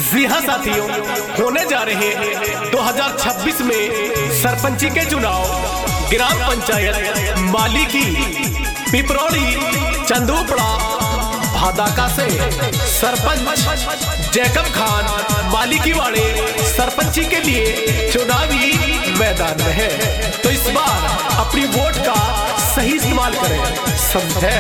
जी हाँ साथियों, होने जा रहे 2026 में सरपंची के चुनाव ग्राम पंचायत माली की पिपरोड़ी चंदूपड़ा भादाका से सरपंच जैकब खान माली की वाड़े सरपंची के लिए चुनावी मैदान में है। तो इस बार अपनी वोट का सही इस्तेमाल करें, समझे।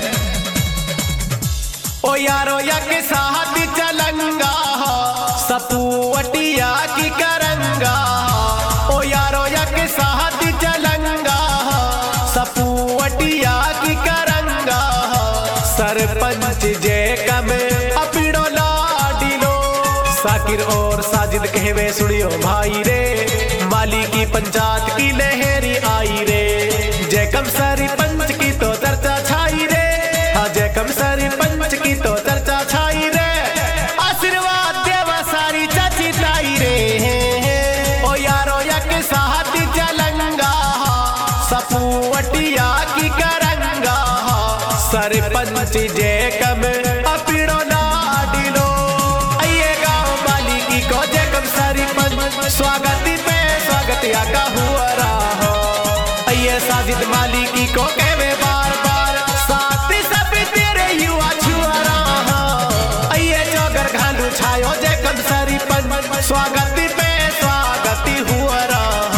ओ यारो या के साथ चलंगा सपुवटिया की करंगा। ओ यारो या के साथ चलंगा सपुवटिया की करंगा। सरपंच जैकब अपिड़ो लाडिलो साकिर और साजिद कहवे सुनियो भाई रे। माली की पंचायत की लहरी आई रे। जैकब सरपंच की तो चर्चा छाई रे। हाँ जैकब सरपंच की तो चर्चा छाई रे। आशीर्वाद देवा सारी चाची लाई रे। ओ यारो या के साथ चलंगा सपुवटिया की करंगा। सरपंच जैकब अपिड़ो लाडिलो आइए गाँव माली की को जैकब सरपंच स्वागत पे स्वागत आका हुआ रहा। आइए साजिद माली की को कहवे बार बार साथ सब तेरे युवा छुआ रहा। आइए चौगर घालू छायो जैकब सरपंच स्वागत पे स्वागत हुआ रहा।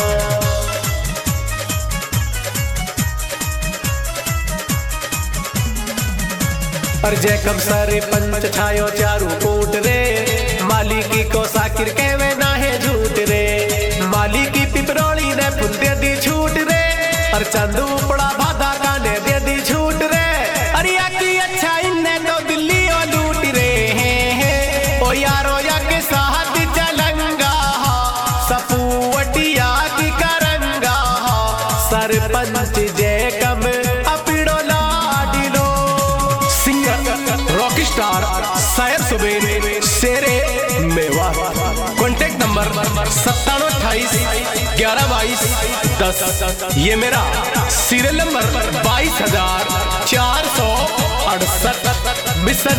और जैकब सरपंच छायो चारू कोट रे। माली की को साकिर कहवे ना है झूठ रे। माली की पिपरोड़ी ने फुल दे दी छूट रे। और चंदूपड़ा भादाका ने दे दी छूट रे। अरिया की अच्छा इन्ने तो दिल्ली और लूट रे। ओ यारो या के साथ चलंगा सपुवटिया की करंगा। सरपंच जैकब अपिड़ो लाडिलो सिंगर रॉक स्टार शायर सुबेर शेरे मेवा। Contact number 9728 1122 10। ये मेरा सीरियल नंबर 22468 मिशन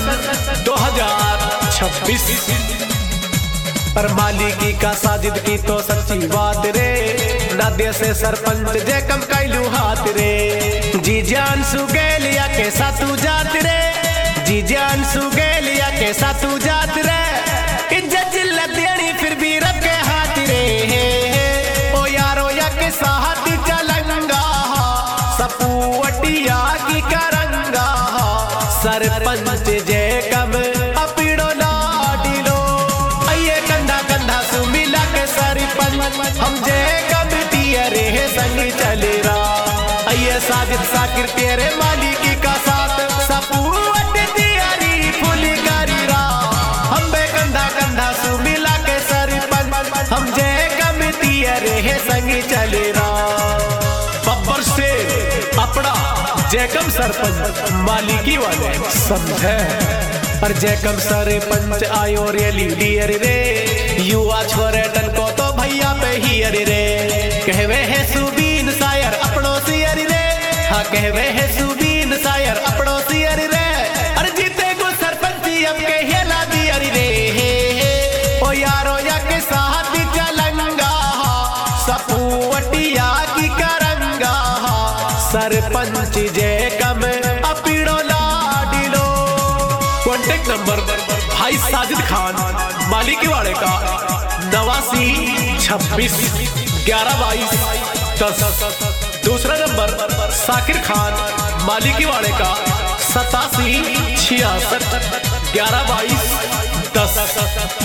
2026। पर माली की का साजिद की तो सच्ची बात रे। नादिया से सरपंच जैकब कैलू हाथ रे। जी जान सुगेलिया के सातू जात रे। जी जान सुगेलिया के सातू जात रे। इज्जत जिल्लत देनी फिर भी रब के हाथ रे। ओ यारो या के साथ चलंगा सपुवटिया की करंगा। सरपंच जैकब अपिड़ो लाडिलो आइए कंधा कंधा सु मिला के सरपंच हम जैकब तियरे संग चले रहा। आइए साजिद साकिर तेरे माली की का साथ सपुवट तियरी फुल करी रहा। हम बे कंधा कंधा सु मिला के सरपंच हम जैकब तियरे संग चले रहा। बब्बर से अपना जैकब सरपंच माली की वाले समझे। पर जैकब सरपंच आयो रे लीडियर रे। युवा छोरे टन को तो भैया पे ही अरे रे। कहवे है सुबीन शायर अपनों सियर रे। हाँ कहवे है सुबीन शायर अपनों सियर रे। अरे जीते को सरपंची अब के हेला दियर रे। ओ यारो या के साथ चलंगा सपुवटिया की करंगा। सरपंच जैकब अपिड़ो लाडिलो। कॉन्टेक्ट नंबर भाई साजिद खान माली की वाड़े का 89 26 1122 10। दूसरा नंबर साकिर खान माली की वाड़े का 87 66 1122 10।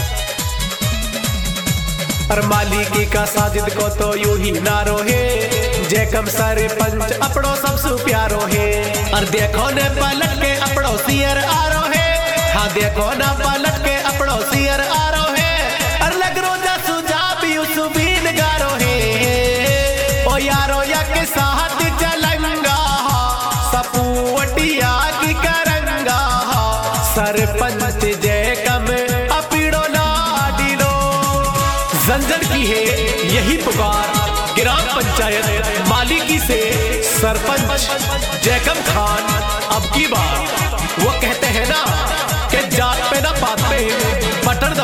और माली की का साजिद को तो यूं ही ना रोहे। जैकब सरपंच अपनों सबसे प्यारो है। और देखो ने पलट के अपनों सियर आरो है। हाँ देखो ना पलट के अपनों सियर आरो है। और लग रोजा सुजाब यूसुबीन गारो है। ओ यारो या के साथ चलंगा सपुवटिया की करंगा। सरपंच जैकब अपिड़ो लाडिलो। जंजर की है यही पुकार ग्राम पंचायत माली की से सरपंच जैकब खान अब की बार। वो कहते हैं ना कि जात पे ना पाते बटन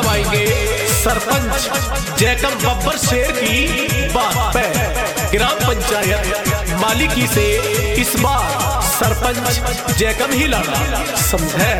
सरपंच जयकम बब्बर शेर की बात पे ग्राम पंचायत मालिकी से इस बार सरपंच जयकम ही लड़ा, समझे।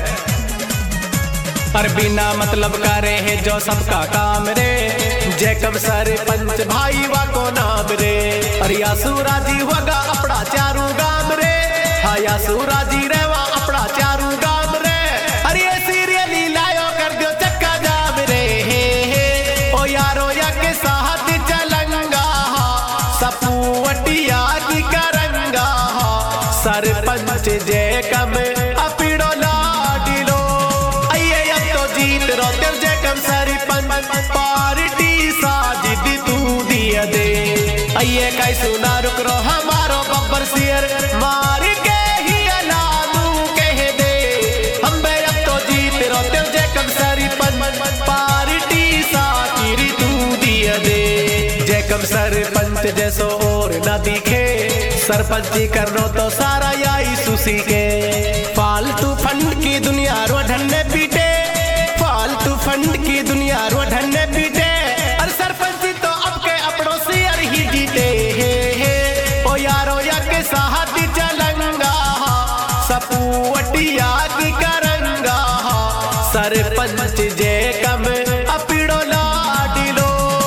पर बिना मतलब करे है जो सबका काम रे, जयकम सरपंच भाई वा को नाम रे। और यासूराजी होगा अपना चारू गाम रे, हाँ यासूराजी रेवा अपना चारू गाम रे। अरे सीरियली लायो कर दो चक्का जाम रे, ओ यारो या के साथ चलंगा, सपूवटिया की करंगा। सरपंच जयकम अपीड़ो लाडिलो, आइए अब तो जीत रो तेर जयकम सरपंच, पार्टी साजिद तू दिया दे। आइए काई सुना रुक रो हमारो बब्बर शेर, मार के ही अलामू कह दे। हम बे अब तो जीत रो तेर जयकम सरपंच, पार्टी साजिद तू दिया दे। जयकम सरपंच जैसो और न दिखे, सरपंची करनो तो सारा याई सुसी के। फालतू फंड की दुनिया रो ढन्ने पीटे, फालतू फंड की दुनिया रो ढन्ने पीटे। और सरपंची तो अब के अपनों से अर ही जीते, ओ यारो या के साथ चलंगा, सपूवटिया की करंगा। सरपंच जयकम अपीड़ो लाडिलो।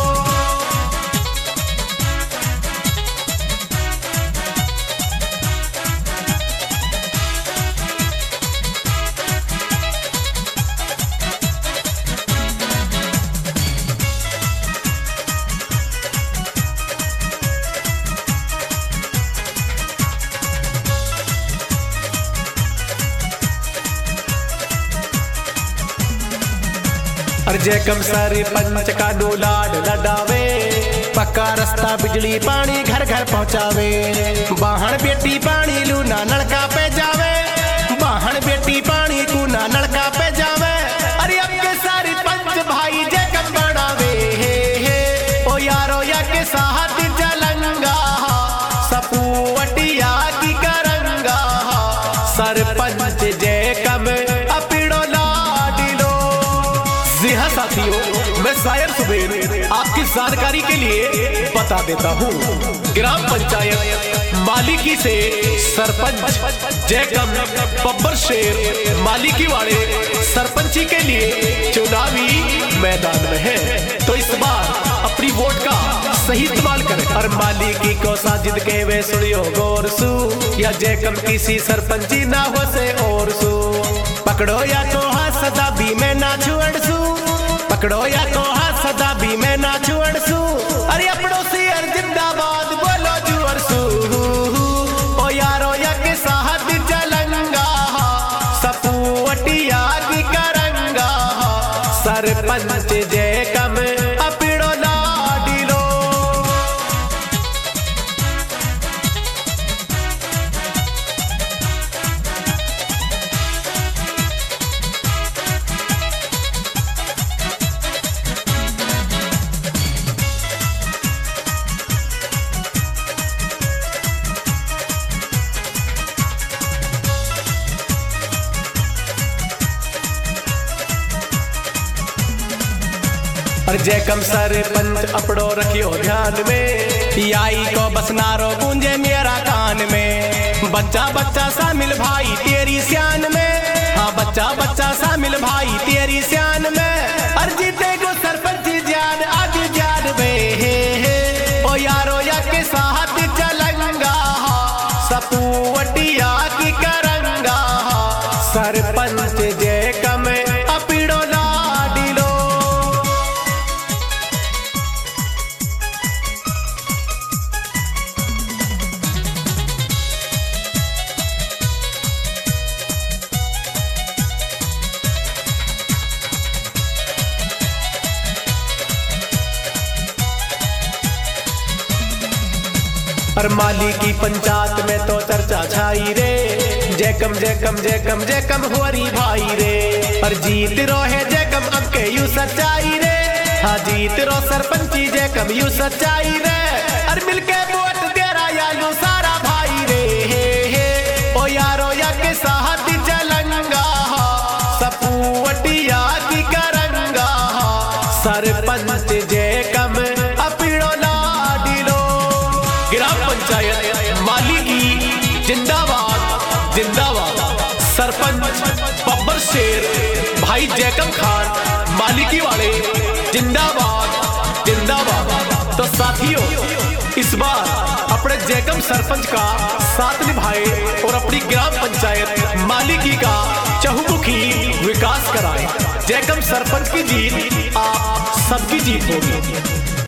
और जयकम सरपंच का लाड लडावे, पक्का रास्ता बिजली पानी घर घर पहुँचावे। बाहन बेटी पानी लूना नलका पे जावे, बाहन बेटी पानी कूना नलका पे जावे। अरे अब के सरपंच भाई जयकम बनावे, ओ यारो या के साथ चलंगा, सपूवटिया की करंगा। सरपंच जयकम अपीड़ो लाडिलो। जी हाँ साथियों, मैं शायर सुबेर आपकी जानकारी के लिए बता देता हूँ। ग्राम पंचायत मालिकी से सरपंच जयकम बब्बर शेर मालिकी वाले सरपंची के लिए चुनावी मैदान में है, तो इस बार अपनी वोट का सही इस्तेमाल करें। और मालिकी को साजिद के वे सुनियो गौर सू, या जयकम किसी सरपंची ना हो से और सू। पकड़ो या तो हाथ सदा भी मैं ना छुअड़सू, पकड़ो या तो हाथ सदा भी मैं ना छुअड़सू। अरे अपनों से हर जिंदाबाद बोलो जुअरसू, ओ यारो या के साथ चलंगा, सपूवटिया की करंगा। सरपंच जयकम अपीड़ो लाडिलो। और जयकम सरपंच अपड़ो रखियो ध्यान में, याई को बसनारो गूंजे मेरा कान में। बच्चा बच्चा शामिल भाई तेरी सियान में, हाँ बच्चा बच्चा शामिल भाई तेरी सियान में। और जीते को सरपंच जान आगे जान में, ओ यारो या के साथ चलंगा, सपूवटिया की करंगा। सरपंच जयकम अपीड़ो लाडिलो। और मालिकी पंचायत में तो चर्चा छाई रे, जयकम जयकम जयकम जयकम हुआरी भाई रे। और जीत रो है जयकम अब के यू सच्चाई रे, हाँ जीत रो सरपंची जयकम यू सच्चाई रे। और मिलके वोट तेरा या यू सारा भाई रे, ओ यारो या के साथ चलंगा, सपूवटिया की करंगा। सरपंच जयकम अपीड़ो लाडिलो। ग्राम पंचायत मालिकी जिंदाबाद जिंदाबाद। सरपंच बब्बर शेर भाई जयकम खान मालिकी वाले जिंदाबाद जिंदाबाद। तो साथियों, इस बार अपने जयकम सरपंच का साथ निभाए और अपनी ग्राम पंचायत मालिकी का चहुमुखी विकास कराए। जयकम सरपंच की जीत आप सबकी जीत होगी।